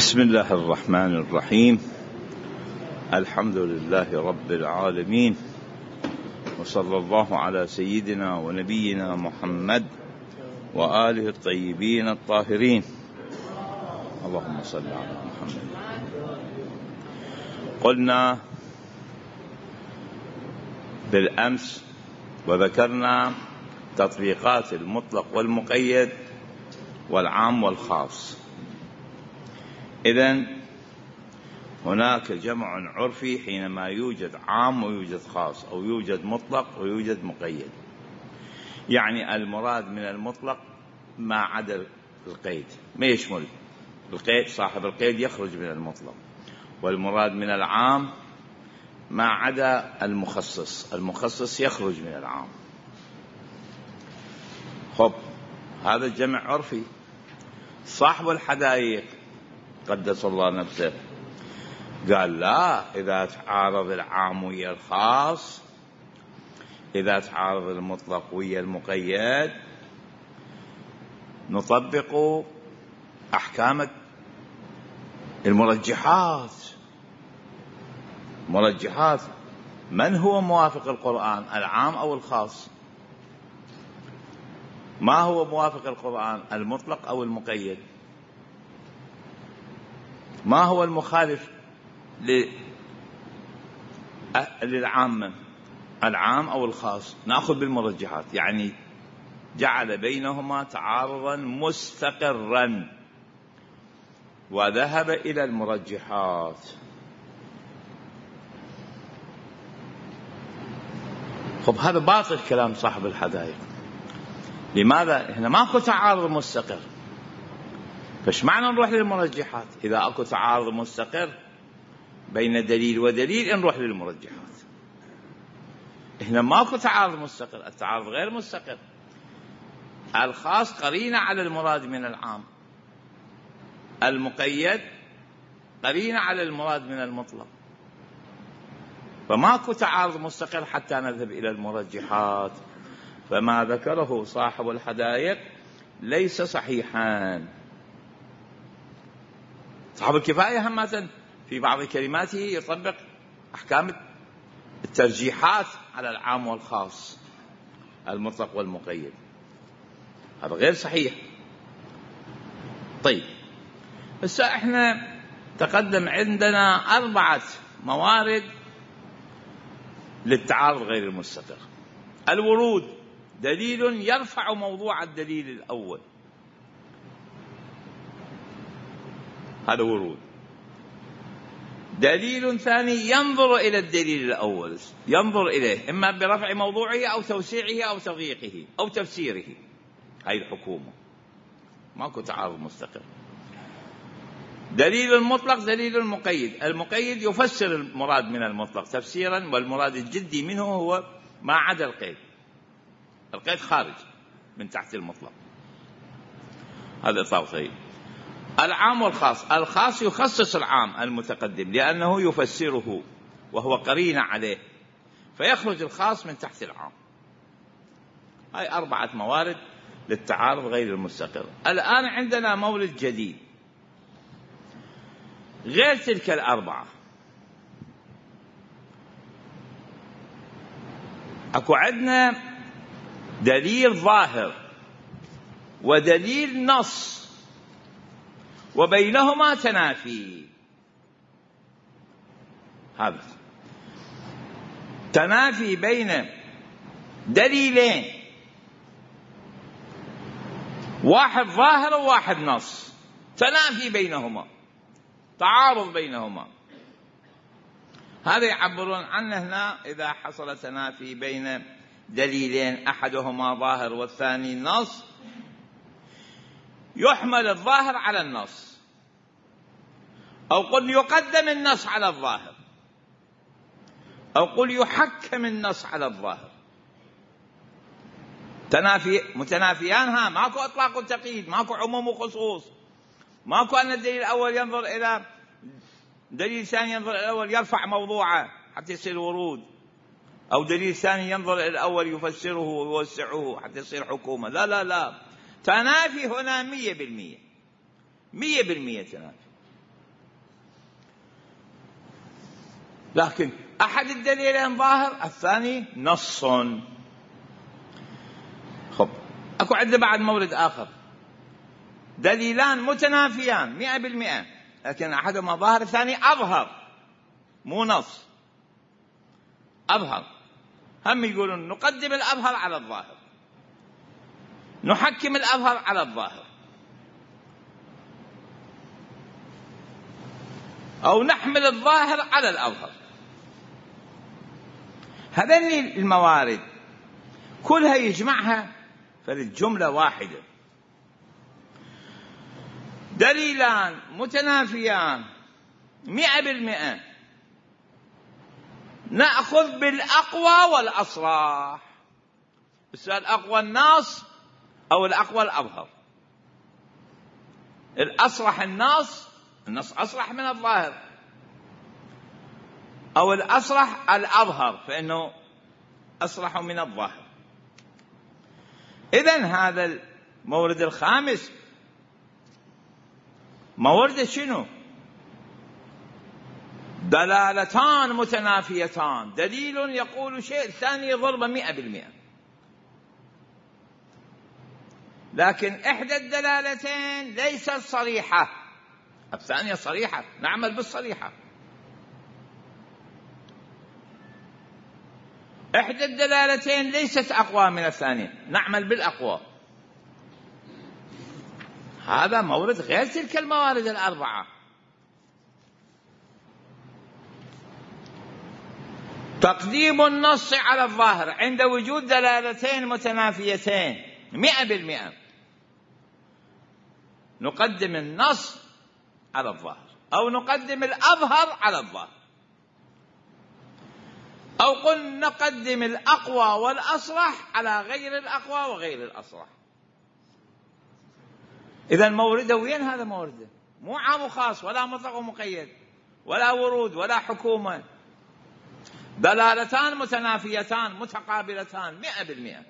بسم الله الرحمن الرحيم. الحمد لله رب العالمين، وصلى الله على سيدنا ونبينا محمد وآله الطيبين الطاهرين. اللهم صل على محمد. قلنا بالأمس وذكرنا تطبيقات المطلق والمقيد والعام والخاص. إذن هناك جمع عرفي حينما يوجد عام ويوجد خاص، أو يوجد مطلق ويوجد مقيد. يعني المراد من المطلق ما عدا القيد، ما يشمل القيد، صاحب القيد يخرج من المطلق. والمراد من العام ما عدا المخصص، المخصص يخرج من العام. خب، هذا الجمع عرفي. صاحب الحدائق قدس الله نفسه قال لا، إذا تعارض العام ويا الخاص، إذا تعارض المطلق ويا المقيد، نطبق أحكام المرجحات. مرجحات من هو موافق القرآن، العام أو الخاص؟ ما هو موافق القرآن، المطلق أو المقيد؟ ما هو المخالف للعامة، العام أو الخاص؟ نأخذ بالمرجحات. يعني جعل بينهما تعارضا مستقرا وذهب إلى المرجحات. خب، هذا باطل كلام صاحب الحدائق. لماذا؟ هنا ماكو تعارض مستقر، فايش معنى نروح للمرجحات؟ إذا أكو تعارض مستقر بين دليل ودليل نروح للمرجحات. هنا ماكو تعارض مستقر، التعارض غير مستقر. الخاص قرينة على المراد من العام، المقيد قرينة على المراد من المطلق، فماكو تعارض مستقر حتى نذهب إلى المرجحات. فما ذكره صاحب الحدائق ليس صحيحا. صاحب الكفاية همة في بعض كلماته يطبق أحكام الترجيحات على العام والخاص، المطلق والمقيد. هذا غير صحيح. طيب، بس احنا تقدم عندنا 4 موارد للتعارض غير المستقر. الورود، دليل يرفع موضوع الدليل الأول، هذا ورود. دليل ثاني ينظر إلى الدليل الأول، ينظر إليه إما برفع موضوعه أو توسيعه أو تضييقه أو تفسيره. هاي الحكومة، ماكو تعارض مستقر. دليل المطلق، دليل المقيد. المقيد يفسر المراد من المطلق تفسيرا، والمراد الجدي منه هو ما عدا القيد. القيد خارج من تحت المطلق، هذا طرفين. العام والخاص. الخاص يخصص العام المتقدم لأنه يفسره وهو قرين عليه، فيخرج الخاص من تحت العام. هاي 4 موارد للتعارض غير المستقر. الآن عندنا مورد جديد غير تلك 4. أكو عندنا دليل ظاهر ودليل نص وبينهما تنافي. هذا تنافي بين دليلين، واحد ظاهر وواحد نص، تنافي بينهما، تعارض بينهما. هذا يعبرون عنه هنا إذا حصل تنافي بين دليلين أحدهما ظاهر والثاني نص، يحمل الظاهر على النص، أو قل يقدم النص على الظاهر، أو قل يحكم النص على الظاهر. تنافي متنافيان، ها ماكو إطلاق وتقييد، ماكو عموم وخصوص، ماكو أن الدليل الأول ينظر إلى دليل ثاني ينظر إلى الأول يرفع موضوعه حتى يصير ورود، أو دليل ثاني ينظر إلى الأول يفسره ويوسعه حتى يصير حكومة. لا لا لا، تنافي هنا 100%، 100% تنافي. لكن أحد الدليلين ظاهر، الثاني نص. خب أكو عندنا بعد مورد آخر، دليلان متنافيان 100%، لكن أحدهما ظاهر الثاني أظهر، مو نص، أظهر. هم يقولون نقدم الأظهر على الظاهر، نحكم الأظهر على الظاهر، أو نحمل الظاهر على الأظهر. هذين الموارد كلها يجمعها فالجملة واحدة، دليلان متنافيان 100%، نأخذ بالأقوى والأصرح. السؤال أقوى النص أو الأقوى الأظهر؟ الأصرح النص أصرح من الظاهر، أو الأصرح الأظهر فإنه أصرح من الظاهر. إذن هذا المورد الخامس مورد شنو؟ دلالتان متنافيتان، دليل يقول شيء الثاني يضرب 100%، لكن إحدى الدلالتين ليست صريحة، الثانية صريحة، نعمل بالصريحة. إحدى الدلالتين ليست أقوى من الثانية، نعمل بالأقوى. هذا مورد غير تلك الموارد الأربعة. تقديم النص على الظاهر عند وجود دلالتين متنافيتين 100%، نقدم النص على الظاهر، أو نقدم الأظهر على الظاهر، أو قل نقدم الأقوى والأصرح على غير الأقوى وغير الأصرح. إذا مورده وين؟ هذا مورده مو عام وخاص، ولا مطلق ومقيد، ولا ورود، ولا حكومة، دلالتان متنافيتان متقابلتان 100%،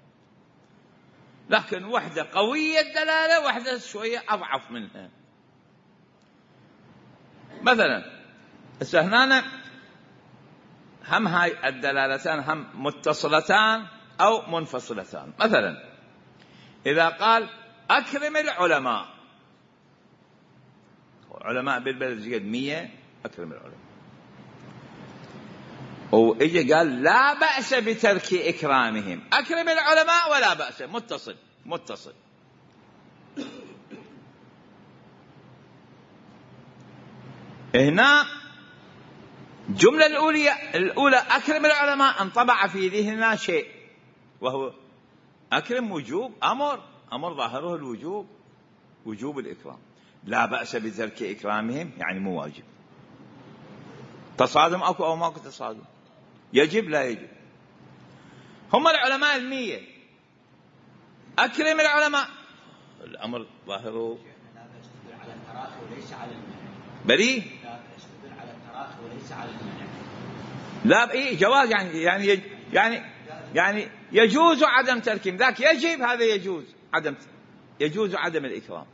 لكن وحدة قوية الدلالة، وحدة شوية أضعف منها. مثلا هنا هم هاي الدلالتان هم متصلتان أو منفصلتان. مثلا إذا قال أكرم العلماء، علماء بالبلد قد 100، أكرم العلماء، وإجي قال لا بأس بترك إكرامهم، أكرم العلماء ولا بأس، متصل. هنا الجملة الأولى أكرم العلماء انطبع في ذهننا شيء، وهو أكرم وجوب، أمر ظاهره الوجوب، وجوب الإكرام. لا بأس بترك إكرامهم يعني مو واجب. تصادم أكو أو ماكو تصادم؟ يجب لا يجب؟ هم العلماء 100، أكرم العلماء، الأمر ظاهره على التراخي وليس على المنع. بريء على التراخي وليس على المنع. لا إيه جواز، يعني يجوز عدم تركهم، ذاك يجب، هذا يجوز عدم الإكرام،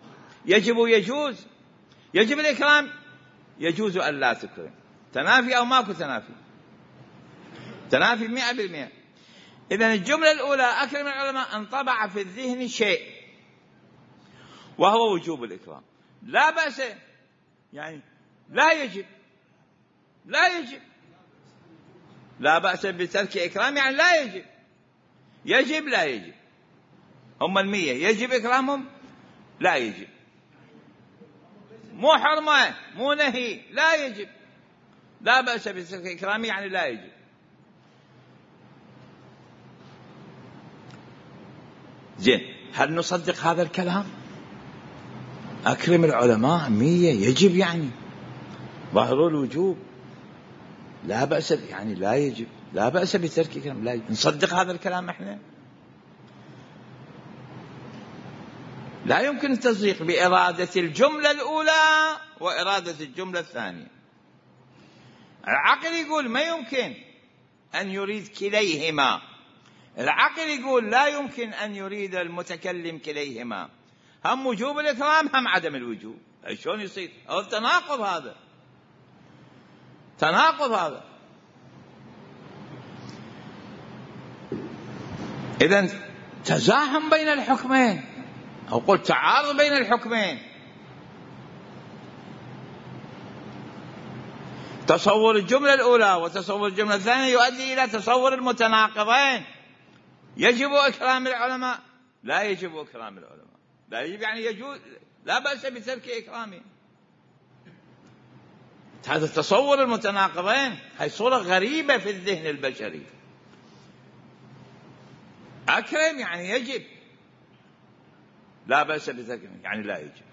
يجب الإكرام، يجوز أن لا تكرم. تنافي أو ماكو تنافي 100%. إذن الجملة الأولى أكرم العلماء انطبع في الذهن شيء، وهو وجوب الإكرام. لا بأس يعني لا يجب، لا بأس بترك إكرام يعني لا يجب لا يجب. هم 100 يجب إكرامهم، لا يجب، مو حرمة مو نهي، لا يجب. لا بأس بترك إكرام يعني لا يجب. زين، هل نصدق هذا الكلام؟ أكرم العلماء 100 يجب يعني ظاهر الوجوب، لا بأس يعني لا يجب، لا بأس بترك إكرام لا يجب. نصدق هذا الكلام احنا؟ لا يمكن التصديق بإرادة الجملة الأولى وإرادة الجملة الثانية. العقل يقول ما يمكن أن يريد كليهما، العقل يقول لا يمكن أن يريد المتكلم كليهما، هم وجوب الإكرام هم عدم الوجوب. شلون يصير؟ هذا تناقض، هذا إذن تزاحم بين الحكمين، أو قل تعارض بين الحكمين. تصور الجملة الأولى وتصور الجملة الثانية يؤدي إلى تصور المتناقضين. يجب إكرام العلماء، لا يجب إكرام العلماء، لا يجب يعني يجوز، لا بأس بترك إكرامهم. هذا تصور المتناقضين هي صورة غريبة في الذهن البشري. أكرم يعني يجب، لا بأس بترك يعني لا يجب،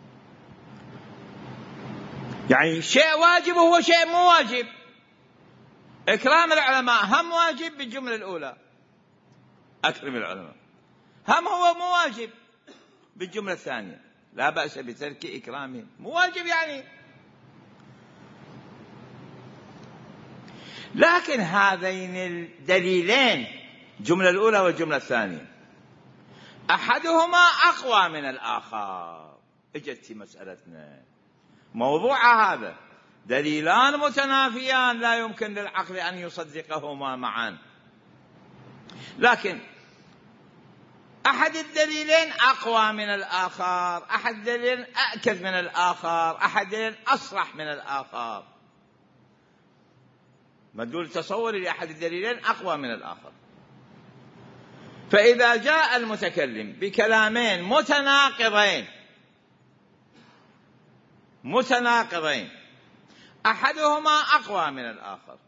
يعني شيء واجب هو شيء مو واجب. إكرام العلماء هم واجب بالجملة الأولى، أكرم العلماء، هم هو مو واجب بالجملة الثانية، لا بأس بترك إكرامهم، مو واجب يعني. لكن هذين الدليلين، الجملة الأولى والجملة الثانية، أحدهما أقوى من الآخر. اجت مسألتنا موضوع هذا دليلان متنافيان لا يمكن للعقل أن يصدقهما معا، لكن أحد الدليلين أقوى من الآخر، أحد الدليلين أأكد من الآخر، أحد الدليلين أصرح من الآخر. مدلول تصوري لأحد الدليلين أقوى من الآخر. فإذا جاء المتكلم بكلامين متناقضين أحدهما أقوى من الآخر،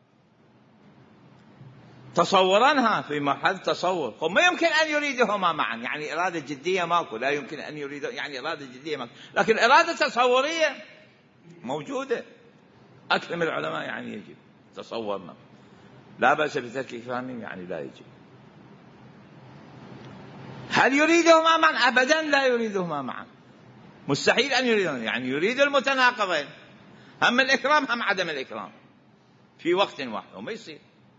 تصورنها في مرحلة تصور، وما يمكن أن يريدهما معا، يعني إرادة جدية ماكو، لا يمكن أن يريد، يعني إرادة جدية ماكو، لكن إرادة تصورية موجودة. أكرم العلماء يعني يجب، تصورنا، لا بأس بترك إكرامهم يعني لا يجب. هل يريدهما معا؟ أبدا لا يريدهما معا، مستحيل أن يريدهما، يعني يريد المتناقضين، هم الإكرام هم عدم الإكرام في وقت واحد، وما يصير.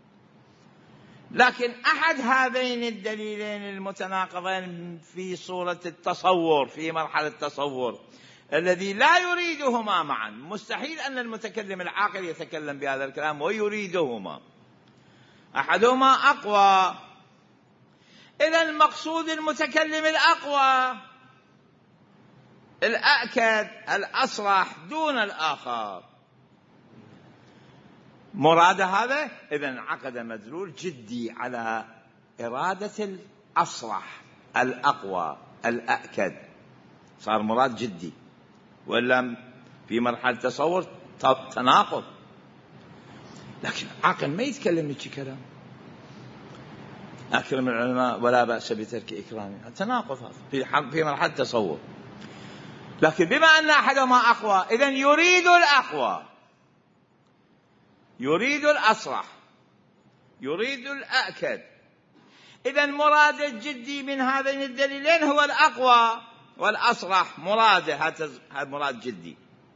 لكن أحد هذين الدليلين المتناقضين في صورة التصور، في مرحلة التصور الذي لا يريدهما معا، مستحيل أن المتكلم العاقل يتكلم بهذا الكلام ويريدهما، أحدهما أقوى. إذا المقصود المتكلم الأقوى، الأأكد، الأصرح دون الآخر. مراد هذا إذن عقد مدلول جدي على إرادة الأصرح الأقوى الأأكد، صار مراد جدي، وإلا في مرحلة تصور تناقض. لكن عقل ما يتكلم هيك كلام، أكرم العلماء ولا بأس بترك إكرامهم، تناقض هذا في مرحلة تصور. لكن بما أن أحدهما أقوى، إذن يريد الأقوى، يريد الأصرح، يريد الأأكد. إذن مراد الجدي من هذين الدليلين هو الأقوى والأصرح، مراده هذا مراد جدي.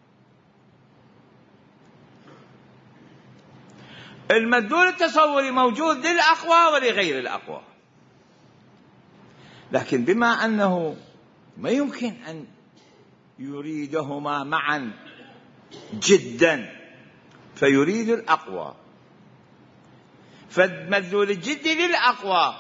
المدلول التصوري موجود للأقوى ولغير الأقوى، لكن بما أنه ما يمكن أن يريدهما معا جدا فيريد الأقوى، فالمدلول الجدي للأقوى.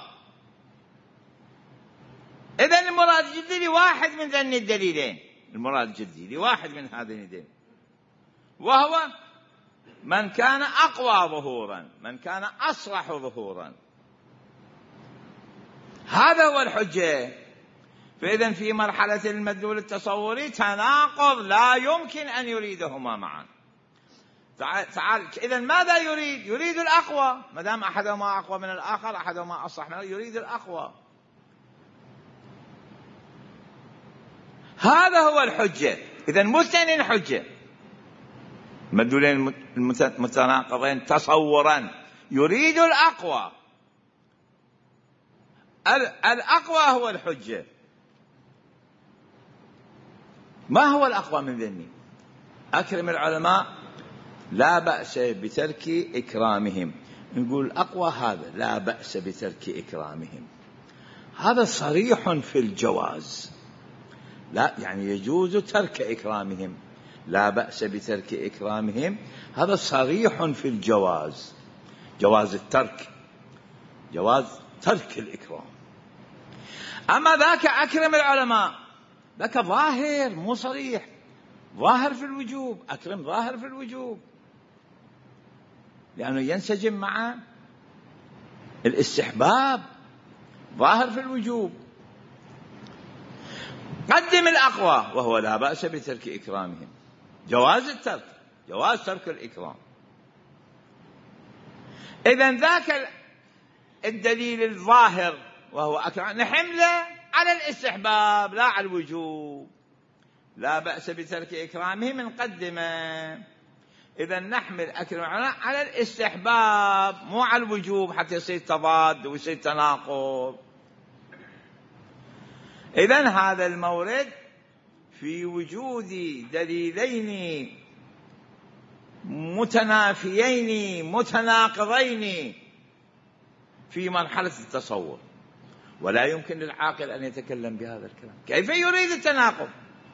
إذن المراد الجدي لواحد من ذين الدليلين، المراد الجدي لواحد من هذين الدليلين، وهو من كان أقوى ظهورا، من كان أصرح ظهورا، هذا هو الحجة. فإذن في مرحلة المدلول التصوري تناقض لا يمكن أن يريدهما معا. تعال إذن ماذا يريد؟ يريد الأقوى، ما دام أحدهما أقوى من الآخر، أحدهما أصرح من الآخر، يريد الأقوى. هذا هو الحجة. إذن مثنين حجة، مدلولين متناقضين تصورا، يريد الأقوى، الأقوى هو الحجة. ما هو الأقوى من ذني؟ أكرم العلماء لا بأس بترك إكرامهم، نقول أقوى هذا لا بأس بترك إكرامهم، هذا صريح في الجواز، لا يعني يجوز ترك إكرامهم، لا بأس بترك إكرامهم، هذا صريح في الجواز، جواز الترك، جواز ترك الإكرام. أما ذاك أكرم العلماء، ذاك ظاهر مو صريح، ظاهر في الوجوب، أكرم ظاهر في الوجوب لأنه ينسجم مع الاستحباب، ظاهر في الوجوب. قدم الأقوى وهو لا بأس بترك إكرامهم، جواز الترك، جواز ترك الإكرام. إذن ذاك الدليل الظاهر وهو أكرم نحمله على الاستحباب لا على الوجوب، لا بأس بترك إكرامهم نقدمه. إذن نحمل أكرم على الاستحباب مو على الوجوب حتى يصير تضاد ويصير تناقض. إذن هذا المورد في وجود دليلين متنافيين متناقضين في مرحلة التصور، ولا يمكن للعاقل أن يتكلم بهذا الكلام. كيف يريد التناقض؟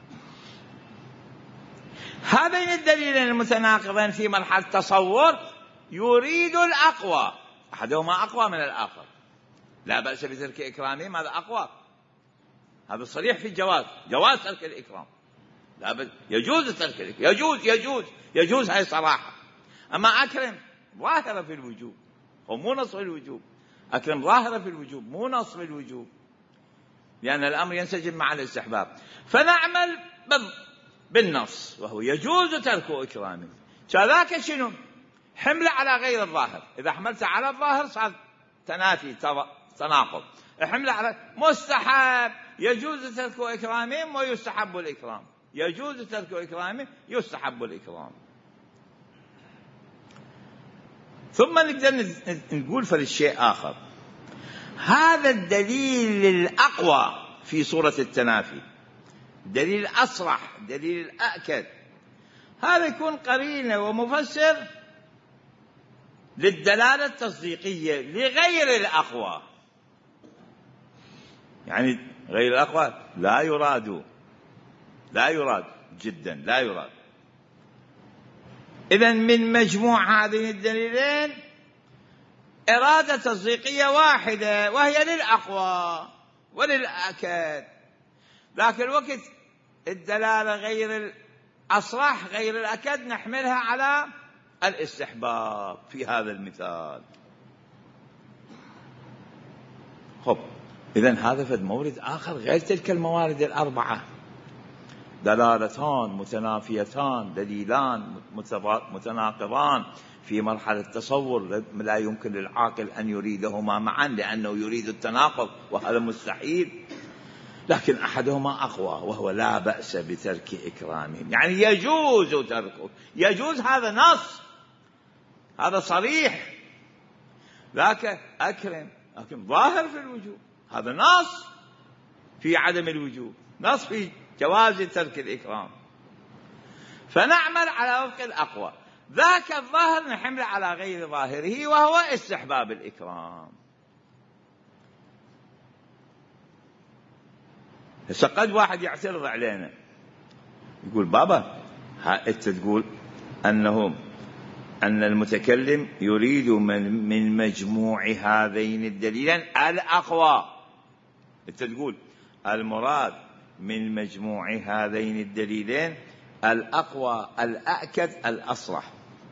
هذين الدليلين المتناقضين في مرحلة التصور يريد الأقوى، أحدهما أقوى من الآخر. لا بأس بترك إكرامهم هذا أقوى، هذا صريح في الجواز، جواز ترك الإكرام، لا بد يجوز ترك الإكرام، يجوز هاي صراحة. أما أكرم ظاهرة في الوجوب ومو نص في الوجوب، أكرم ظاهرة في الوجوب مو نص في الوجوب، لأن الأمر ينسجم مع الاستحباب. فنعمل بالنص وهو يجوز ترك إكرامه. كذاك شنو؟ حمل على غير الظاهر. إذا حملت على الظاهر صار تنافي تناقض. حمل على مستحب، يجوز ترك إكرامهم ويستحب الإكرام، يجوز ترك إكرامهم يستحب الإكرام. ثم نقدر نقول فللشيء آخر، هذا الدليل الأقوى في صورة التنافي، دليل الأصرح، دليل الأأكد، هذا يكون قرينة ومفسر للدلالة التصديقية لغير الأقوى. يعني غير الأقوى لا يراد جدا، لا يراد. إذن من مجموع هذين الدليلين إرادة تصديقية واحدة وهي للأقوى وللأكد، لكن الوقت الدلالة غير الأصرح غير الأكد نحملها على الاستحباب في هذا المثال. خب إذن هذا فد مورد آخر غير تلك الموارد الأربعة، دلالتان متنافيتان، دليلان متناقضان في مرحلة التصور، لا يمكن للعاقل أن يريدهما معا لأنه يريد التناقض وهذا مستحيل. لكن أحدهما أقوى وهو لا بأس بترك إكرامهم، يعني يجوز تركه، يجوز، هذا نص، هذا صريح. ذاك أكرم لكن ظاهر في الوجوب، هذا نص في عدم الوجوب، نص في جواز ترك الإكرام. فنعمل على وفق الأقوى، ذاك الظاهر نحمل على غير ظاهره وهو استحباب الإكرام. هسه قد واحد يعترض علينا يقول بابا أنت تقول أن المتكلم يريد من مجموع هذين الدليلين الأقوى، أنت تقول المراد من مجموع هذين الدليلين الأقوى الأأكد الأصرح.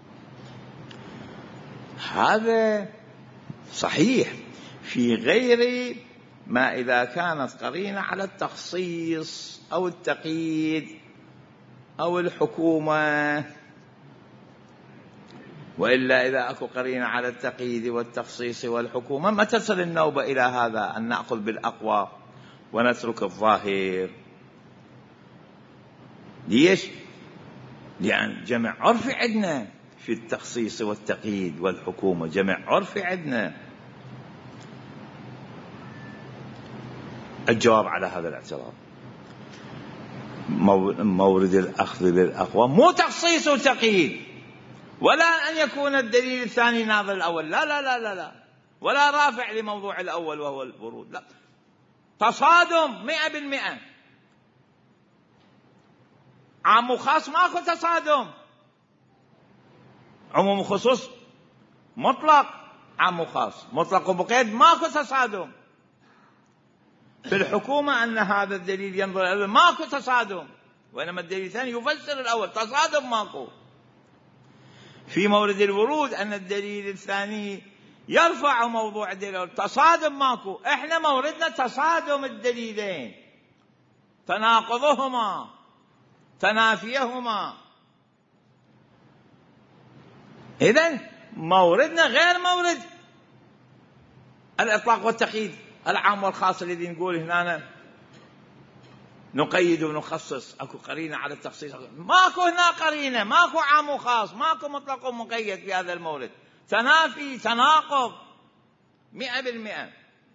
هذا صحيح في غير ما إذا كانت قرينة على التخصيص أو التقييد أو الحكومة، وإلا إذا أكو قرينة على التقييد والتخصيص والحكومة ما تصل النوبة إلى هذا أن نأخذ بالأقوى ونترك الظاهر. ليش؟ لأن جمع عرفي عندنا في التخصيص والتقييد والحكومة، جمع عرفي عندنا. الجواب على هذا الاعتراض مورد الأخذ بالأقوى مو تخصيص وتقييد، ولا أن يكون الدليل الثاني ناظر الأول، لا لا لا لا لا، ولا رافع لموضوع الأول وهو الورود، لا، تصادم 100%. عام وخاص ماكو تصادم، عموم وخصوص مطلق، عام وخاص مطلق وبقيد ماكو تصادم. في الحكومة أن هذا الدليل ينظر إلى ماكو تصادم، وإنما الدليل الثاني يفسر الأول، تصادم ماكو. في مورد الورود أن الدليل الثاني يرفع موضوع الدليل الأول، تصادم ماكو. إحنا موردنا تصادم الدليلين، تناقضهما، تنافيهما. إذن موردنا غير مورد الإطلاق والتقييد، العام والخاص الذي نقول هنا نقيد ونخصص، أكو قرينة على التخصيص. ماكو هنا قرينة، ماكو عام وخاص، ماكو مطلق ومقيد في هذا المورد، تنافي، تناقض 100%.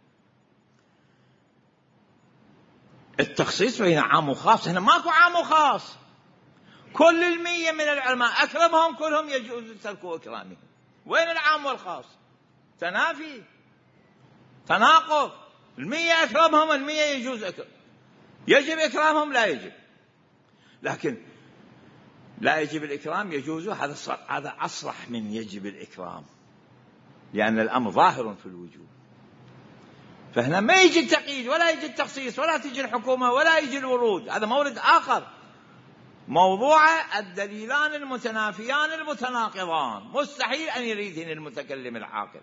التخصيص بين عام وخاص، هنا ماكو عام وخاص. كل 100 من العلماء أكرمهم كلهم يجوز ترك إكرامهم. وين العام والخاص؟ تنافي، تناقض. 100 أكرمهم، 100 يجوز يجب إكرامهم، لا يجب. لكن لا يجب الإكرام يجوز، هذا أصرح من يجب الإكرام، لأن الأمر ظاهر في الوجوب. فهنا ما يجي التقييد ولا يجي التخصيص ولا تجي الحكومة ولا يجي الورود، هذا مورد آخر. موضوع الدليلان المتنافيان المتناقضان مستحيل أن يريدهن المتكلم العاقل.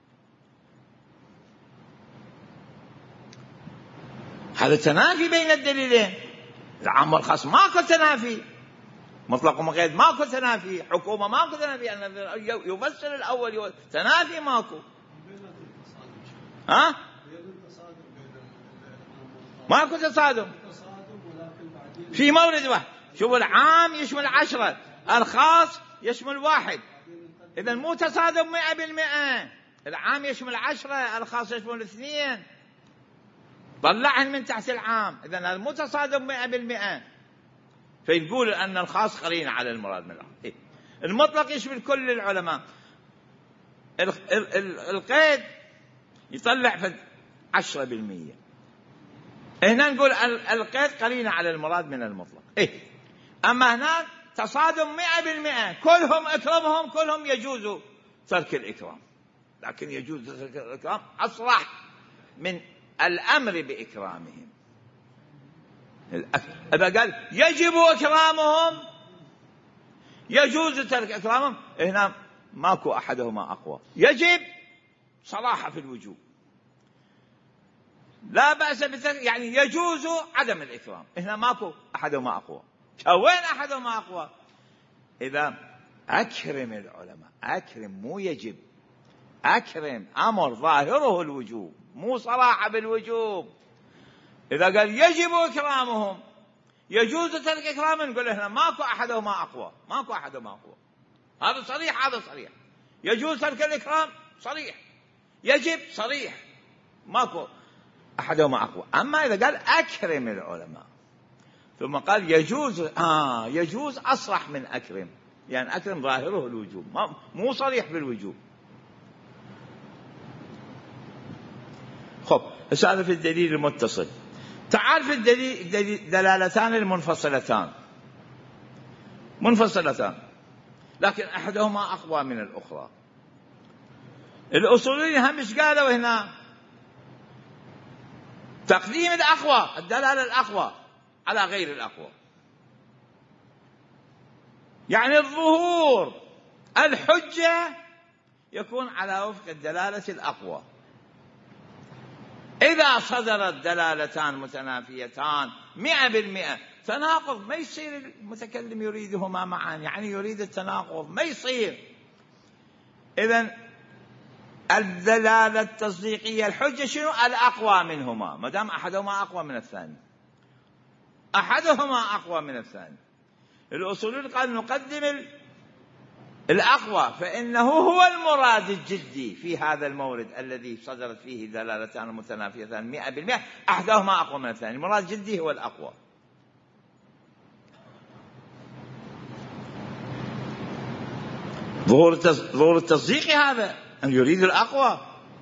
هذا تنافي بين الدليلين، العام والخاص ماكو تنافي، مطلق ومقيد ماكو تنافي، حكومة ماكو تنافي، أن يفسر الأول تنافي ماكو. ها؟ ماكو تصادم في مورد واحد. شوف، العام يشمل 10، الخاص يشمل 1. إذا مو تصادم 100%. العام يشمل 10، الخاص يشمل 2. طلعهن من تحت العام. إذا هذا مو تصادم 100%. فيقول أن الخاص قرين على المراد من العام. المطلق يشمل كل العلماء. القيد يطلع في 10%. هنا نقول القيد قرين على المراد من المطلق. أما هناك تصادم 100%، كلهم إكرامهم كلهم يجوز ترك الإكرام، لكن يجوز ترك الإكرام أصرح من الأمر بإكرامهم. إذا قال يجب إكرامهم يجوز ترك إكرامهم، هنا ماكو أحدهما أقوى. يجب صراحة في الوجوب، لا بأس بترك، يعني يجوز عدم الإكرام، هنا ماكو أحدهما أقوى. وين أحدهما أقوى؟ إذا أكرم العلماء، أكرم مو يجب، أكرم أمر ظاهره الوجوب، مو صراحة بالوجوب. إذا قال يجب إكرامهم يجوز ترك إكرامهم، نقول هنا ماكو أحدهما أقوى، ماكو أحدهما أقوى. هذا صريح، هذا صريح. يجوز ترك الإكرام صريح، يجب صريح، ماكو أحدهما أقوى. أما إذا قال أكرم العلماء ثم قال يجوز، يجوز أصرح من أكرم، يعني أكرم ظاهره الوجوب، مو صريح بالوجوب. خب، هذا في الدليل المتصل. تعال في الدليل دلالتان المنفصلتان، منفصلتان لكن أحدهما أقوى من الأخرى. الأصوليين هم إيش قالوا هنا؟ تقديم الأقوى، الدلالة الأقوى على غير الأقوى، يعني الظهور الحجة يكون على وفق الدلالة الأقوى. إذا صدرت دلالتان متنافيتان 100% تناقض، ما يصير المتكلم يريدهما معا، يعني يريد التناقض، ما يصير. إذن الدلالة التصديقية الحجة شنو؟ الأقوى منهما، ما دام أحدهما أقوى من الثاني، أحدهما أقوى من الثاني. الأصوليون قال نقدم الأقوى، فإنه هو المراد الجدي في هذا المورد الذي صدرت فيه دلالتان متنافيتان 100%، أحدهما أقوى من الثاني، المراد الجدي هو الأقوى. ظهور التصديق هذا أن يريد الأقوى.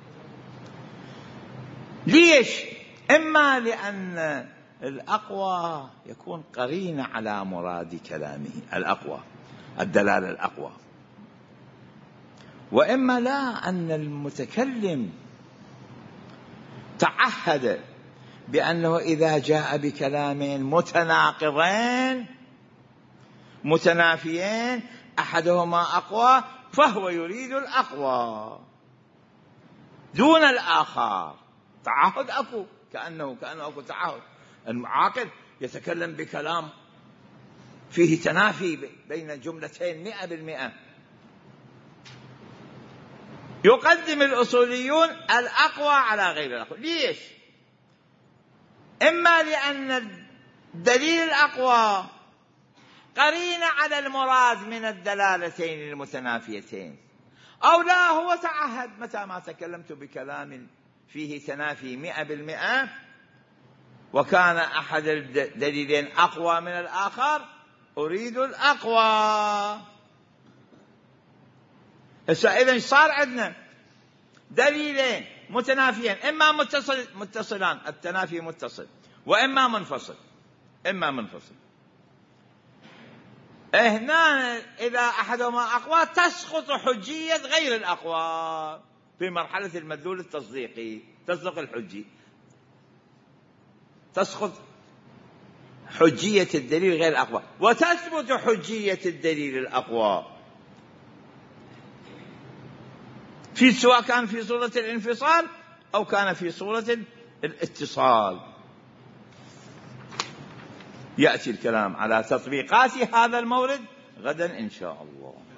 ليش؟ إما لأن الأقوى يكون قرين على مراد كلامه، الأقوى الدلالة الأقوى، وإما لا، أن المتكلم تعهد بأنه إذا جاء بكلام متناقضين متنافيين أحدهما أقوى فهو يريد الأقوى دون الآخر. تعهد أكو، كأنه أكو تعهد. المعاقد يتكلم بكلام فيه تنافي بين جملتين 100%. يقدم الأصوليون الأقوى على غير الأقوى. ليش؟ إما لأن الدليل الأقوى قرينة على المراد من الدلالتين المتنافيتين، أو لا هو تعهد متى ما تكلمت بكلام فيه تنافي 100% وكان أحد الدليلين أقوى من الآخر أريد الأقوى. إذن صار عندنا دليلين متنافيين، إما متصلان التنافي متصل، وإما منفصل. هنا إذا أحدهما أقوى تسقط حجية غير الأقوى في مرحلة المدلول التصديقي، تصدق الحجي، تسقط حجية الدليل غير الأقوى وتثبت حجية الدليل الأقوى سواء كان في صورة الانفصال أو كان في صورة الاتصال. يأتي الكلام على تطبيقات هذا المورد غدا إن شاء الله.